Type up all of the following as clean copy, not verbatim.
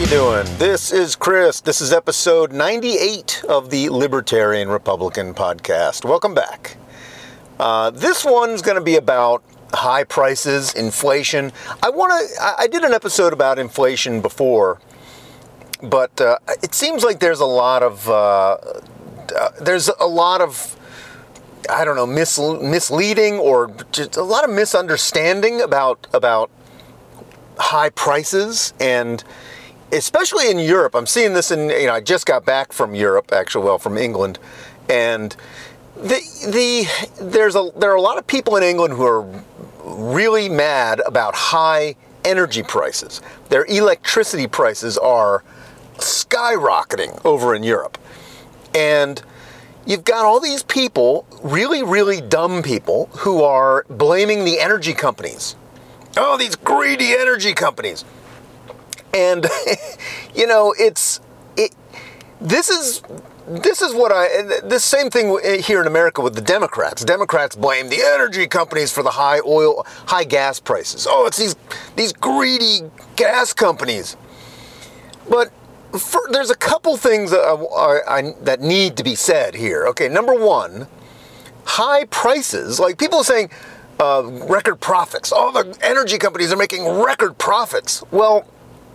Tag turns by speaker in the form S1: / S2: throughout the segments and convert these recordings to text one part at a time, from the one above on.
S1: you doing? This is Chris. This is episode 98 of the Libertarian Republican podcast. Welcome back. This one's going to be about high prices, inflation. I did an episode about inflation before, but it seems like there's a lot of I don't know, misleading or just a lot of misunderstanding about high prices, and especially in Europe. I'm seeing this I just got back from Europe, actually, well, from England, and there are a lot of people in England who are really mad about high energy prices. Their electricity prices are skyrocketing over in Europe. And you've got all these people, really, really dumb people, who are blaming the energy companies. Oh, these greedy energy companies. And, this same thing here in America with the Democrats. Democrats blame the energy companies for the high gas prices. Oh, it's these greedy gas companies. But there's a couple things that need to be said here. Okay, number one, high prices, like people are saying record profits. Oh, the energy companies are making record profits. Well,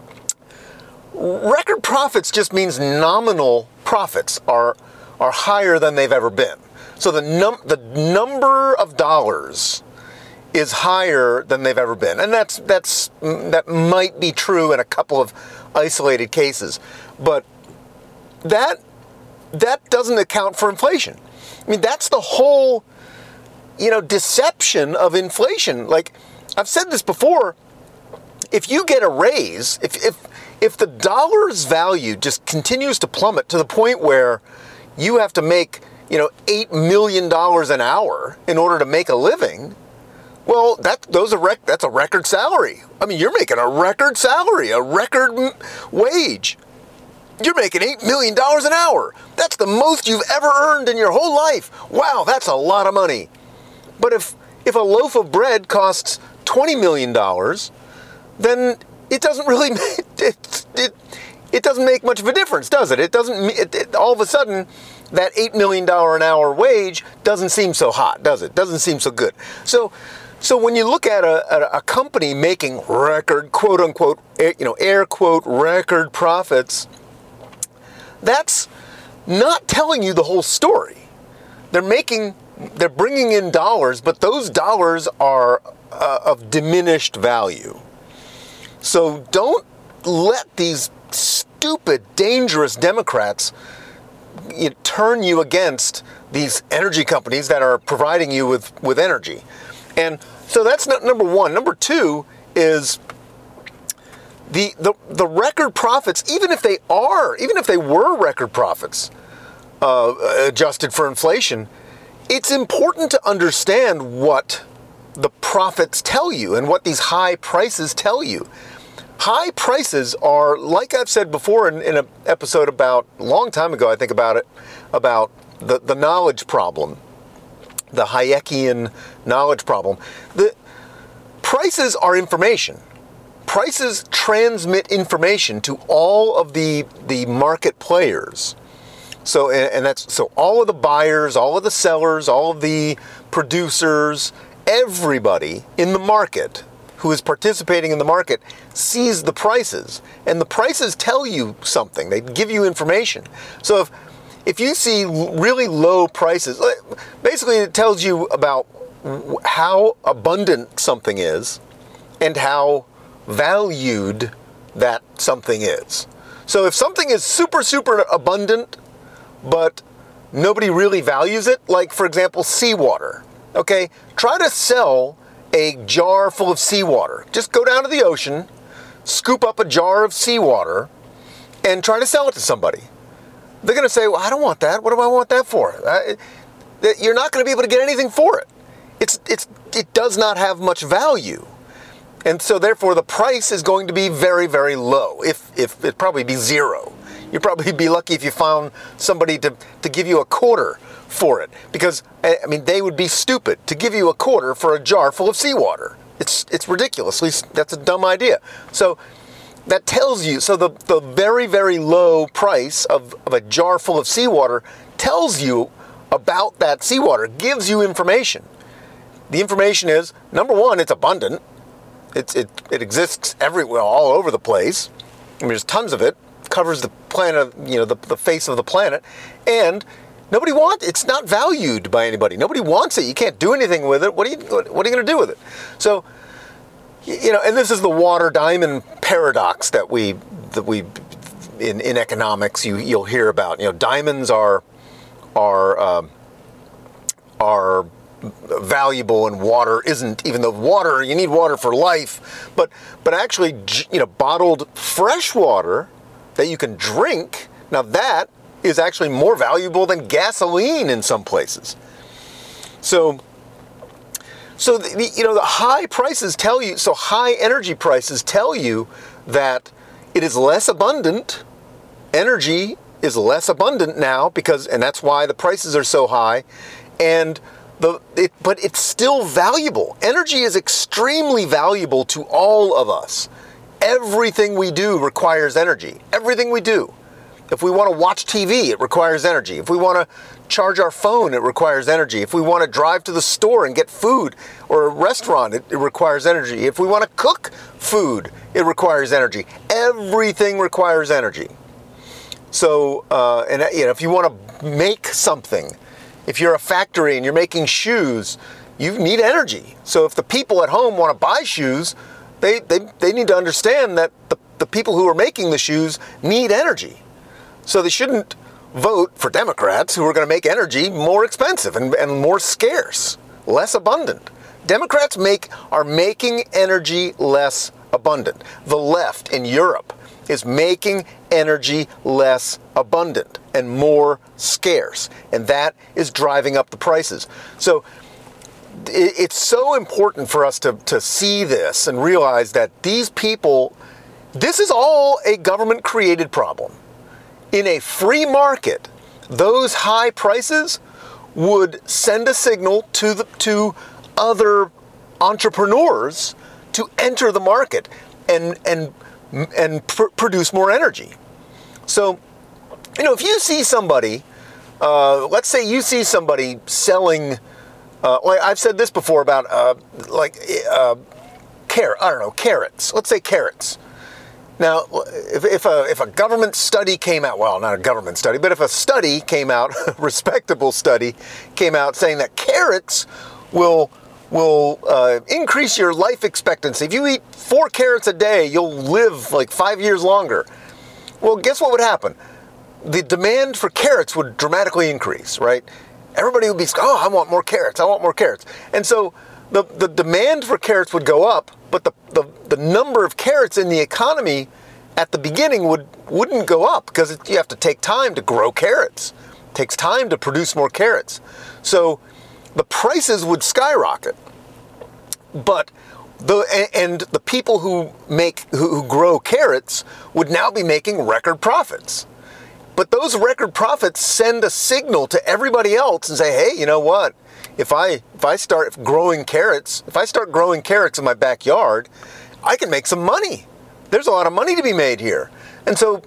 S1: record profits just means nominal profits are higher than they've ever been. So the number of dollars is higher than they've ever been, and that might be true in a couple of isolated cases, but that doesn't account for inflation. I mean, that's the whole deception of inflation. Like I've said this before, if you get a raise, if the dollar's value just continues to plummet to the point where you have to make, $8 million an hour in order to make a living, well, that's a record salary. I mean, you're making a record salary, a record wage. You're making $8 million an hour. That's the most you've ever earned in your whole life. Wow, that's a lot of money. But if a loaf of bread costs $20 million, then it doesn't really it doesn't make much of a difference, does it? It doesn't. All of a sudden, that $8 million an hour wage doesn't seem so hot, does it? Doesn't seem so good. So when you look at a company making record, quote unquote, air quote, record profits, that's not telling you the whole story. They're bringing in dollars, but those dollars are of diminished value. So don't let these stupid, dangerous Democrats turn you against these energy companies that are providing you with energy. And so that's number one. Number two is the record profits, even if they were record profits adjusted for inflation, it's important to understand what the profits tell you and what these high prices tell you. High prices are, like I've said before in an episode a long time ago, I think, about the knowledge problem, the Hayekian knowledge problem. The prices are information. Prices transmit information to all of the market players. So all of the buyers, all of the sellers, all of the producers, everybody in the market who is participating in the market sees the prices, and the prices tell you something. They give you information. So if you see really low prices, basically it tells you about how abundant something is and how valued that something is. So if something is super, super abundant, but nobody really values it, like, for example, seawater, okay? Try to sell a jar full of seawater. Just go down to the ocean, scoop up a jar of seawater, and try to sell it to somebody. They're going to say, well, I don't want that. What do I want that for? You're not going to be able to get anything for it. It does not have much value. And so therefore the price is going to be very, very low. If it'd probably be zero. You'd probably be lucky if you found somebody to give you a quarter for it, because I mean they would be stupid to give you a quarter for a jar full of seawater. It's ridiculous. At least that's a dumb idea. So that tells you, so the very, very low price of a jar full of seawater tells you about that seawater, gives you information. The information is, number one, it's abundant. It exists everywhere, all over the place. I mean, there's tons of it. Covers the planet, the face of the planet. And nobody wants, it's not valued by anybody. Nobody wants it. You can't do anything with it. What are you going to do with it? So, and this is the water diamond paradox that we in economics you'll hear about. Diamonds are valuable and water isn't, even though you need water for life, but actually, bottled fresh water that you can drink, now that is actually more valuable than gasoline in some places. So the high prices tell you, so high energy prices tell you that it is less abundant. Energy is less abundant now and that's why the prices are so high, but it's still valuable. Energy is extremely valuable to all of us. Everything we do requires energy. Everything we do. If we want to watch TV, it requires energy. If we want to charge our phone, it requires energy. If we want to drive to the store and get food or a restaurant, it requires energy. If we want to cook food, it requires energy. Everything requires energy. So, if you want to make something, if you're a factory and you're making shoes, you need energy. So if the people at home want to buy shoes, they need to understand that the people who are making the shoes need energy. So they shouldn't vote for Democrats who are going to make energy more expensive and more scarce, less abundant. Democrats are making energy less abundant. The left in Europe is making energy less abundant and more scarce, and that is driving up the prices. So it's so important for us to see this and realize that these people, this is all a government-created problem. In a free market, those high prices would send a signal to other entrepreneurs to enter the market and produce more energy. So, if you see somebody, let's say you see somebody selling, like I've said this before about carrots. Let's say carrots. Now, if a government study came out, well, not a government study, but if a study came out, a respectable study came out saying that carrots will increase your life expectancy. If you eat 4 carrots a day, you'll live like 5 years longer. Well, guess what would happen? The demand for carrots would dramatically increase, right? Everybody would be, I want more carrots. I want more carrots. And so the demand for carrots would go up, but the number of carrots in the economy at the beginning wouldn't go up because you have to take time to grow carrots. It takes time to produce more carrots. So the prices would skyrocket. But the people who grow carrots would now be making record profits. But those record profits send a signal to everybody else and say, hey, you know what? If I start growing carrots in my backyard, I can make some money. There's a lot of money to be made here. So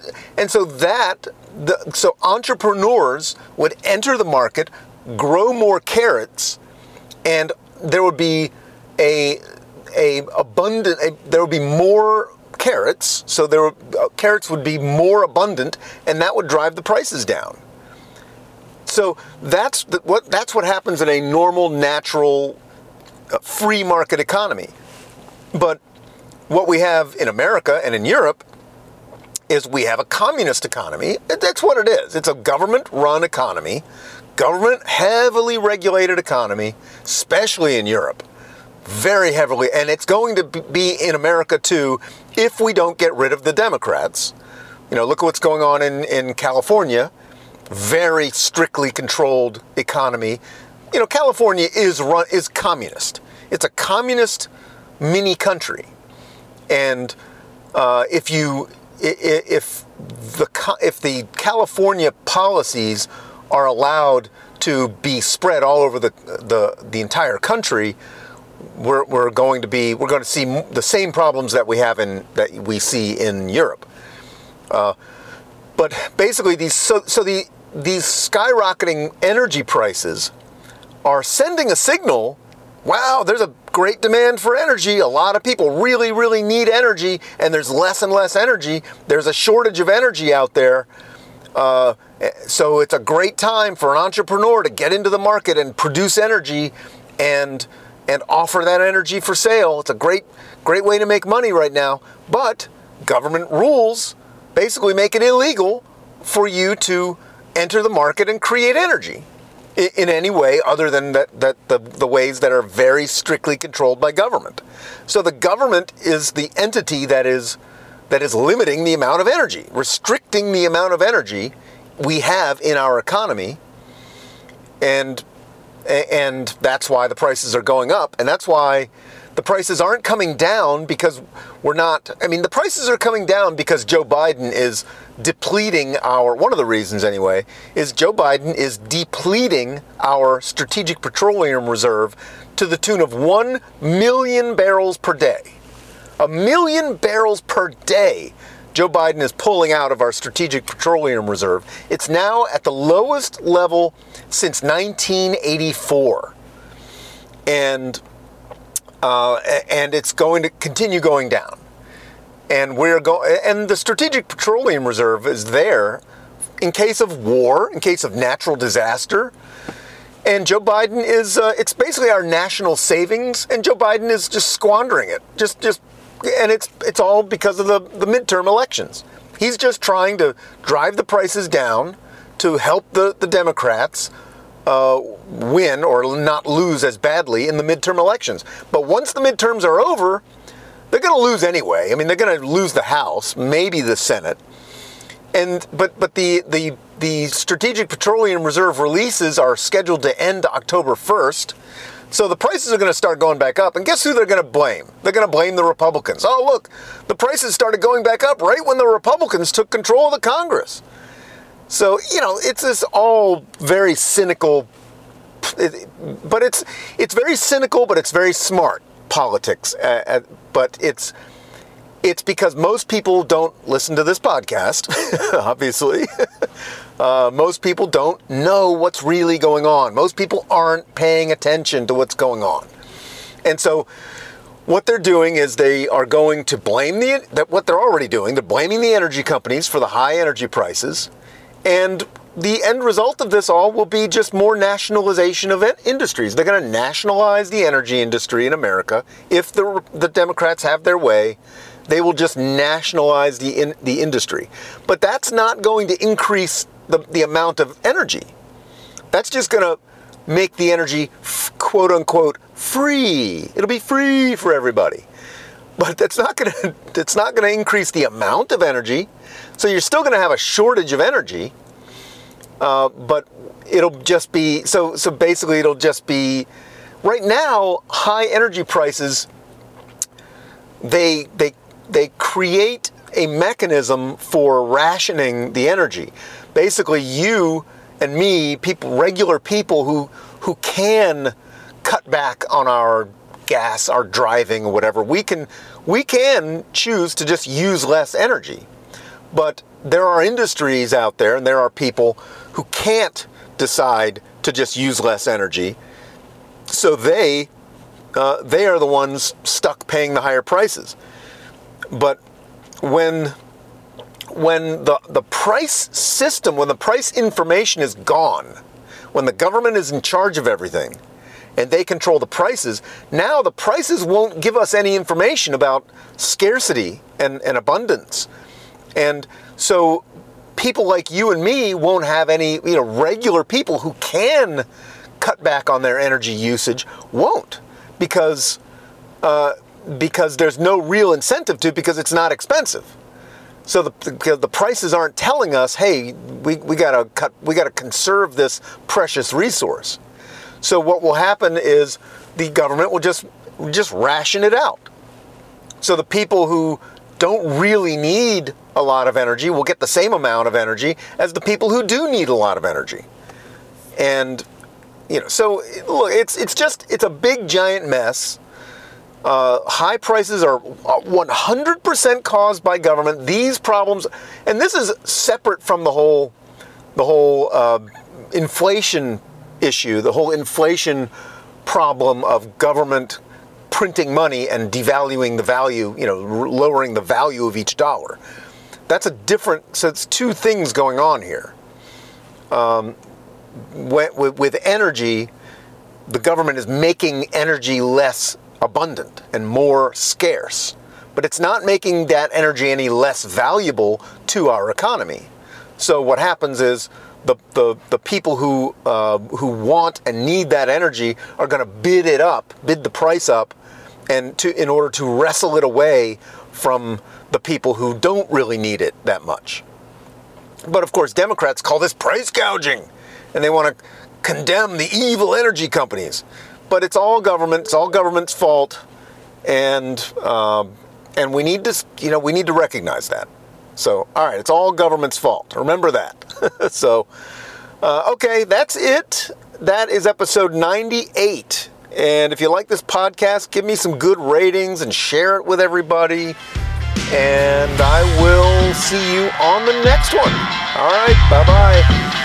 S1: entrepreneurs would enter the market, grow more carrots, and there would be there would be more carrots, so carrots would be more abundant, and that would drive the prices down. So that's what happens in a normal, natural, free market economy. But what we have in America and in Europe is we have a communist economy. That's what it is. It's a government-run economy, government heavily regulated economy, especially in Europe. Very heavily, and it's going to be in America too if we don't get rid of the Democrats. Look at what's going on in California. Very strictly controlled economy. California is communist. It's a communist mini country, and if the California policies are allowed to be spread all over the entire country, we're going to see the same problems that we see in Europe. But basically, these skyrocketing energy prices are sending a signal. Wow, there's a great demand for energy. A lot of people really, really need energy, and there's less and less energy. There's a shortage of energy out there. So it's a great time for an entrepreneur to get into the market and produce energy and offer that energy for sale. It's a great way to make money right now. But government rules basically make it illegal for you to enter the market and create energy in any way other than the ways that are very strictly controlled by government. So the government is the entity that is limiting the amount of energy, restricting the amount of energy we have in our economy, and that's why the prices are going up, and that's why the prices aren't coming down because the prices are coming down because Joe Biden is depleting one of the reasons anyway, is Joe Biden is depleting our strategic petroleum reserve to the tune of 1 million barrels per day. 1 million barrels per day Joe Biden is pulling out of our strategic petroleum reserve. It's now at the lowest level since 1984. And it's going to continue going down. And and the strategic petroleum reserve is there in case of war, in case of natural disaster. And Joe Biden it's basically our national savings, and Joe Biden is just squandering it. And it's all because of the midterm elections. He's just trying to drive the prices down to help the Democrats win or not lose as badly in the midterm elections. But once the midterms are over, they're going to lose anyway. I mean, they're going to lose the House, maybe the Senate. But the Strategic Petroleum Reserve releases are scheduled to end October 1st. So the prices are going to start going back up. And guess who they're going to blame? They're going to blame the Republicans. Oh, look, the prices started going back up right when the Republicans took control of the Congress. So, it's this all very cynical, but it's very cynical, but it's very smart politics. But it's because most people don't listen to this podcast, obviously. Most people don't know what's really going on. Most people aren't paying attention to what's going on. And so what they're doing is they are going to blame what they're already doing. They're blaming the energy companies for the high energy prices. And the end result of this all will be just more nationalization of industries. They're going to nationalize the energy industry in America. If the Democrats have their way, they will just nationalize the industry. But that's not going to increase the amount of energy. That's just going to make the energy, quote unquote, free. It'll be free for everybody. But that's not going to increase the amount of energy. So you're still going to have a shortage of energy. But it'll just be so basically it'll just be right now high energy prices. They create a mechanism for rationing the energy. Basically, you and me, regular people who can cut back on our gas, our driving, or whatever, we can choose to just use less energy. But there are industries out there, and there are people who can't decide to just use less energy. So they are the ones stuck paying the higher prices. But when the price system, when the price information is gone, when the government is in charge of everything and they control the prices, now the prices won't give us any information about scarcity and abundance. And so people like you and me won't have any, regular people who can cut back on their energy usage won't, because there's no real incentive to, because it's not expensive. So the prices aren't telling us, hey, we gotta conserve this precious resource. So what will happen is the government will just ration it out. So the people who don't really need a lot of energy will get the same amount of energy as the people who do need a lot of energy. And so look, it's a big giant mess. High prices are 100% caused by government. These problems, and this is separate from the whole inflation issue, the whole inflation problem of government printing money and devaluing the value, lowering the value of each dollar. That's so it's two things going on here. With energy, the government is making energy less abundant and more scarce, but it's not making that energy any less valuable to our economy. So what happens is the people who want and need that energy are going to bid the price up, and in order to wrestle it away from the people who don't really need it that much. But of course, Democrats call this price gouging, and they want to condemn the evil energy companies. But it's all government. It's all government's fault, and we need to recognize that. So, all right, it's all government's fault. Remember that. So, okay, that's it. That is episode 98. And if you like this podcast, give me some good ratings and share it with everybody. And I will see you on the next one. All right, bye-bye.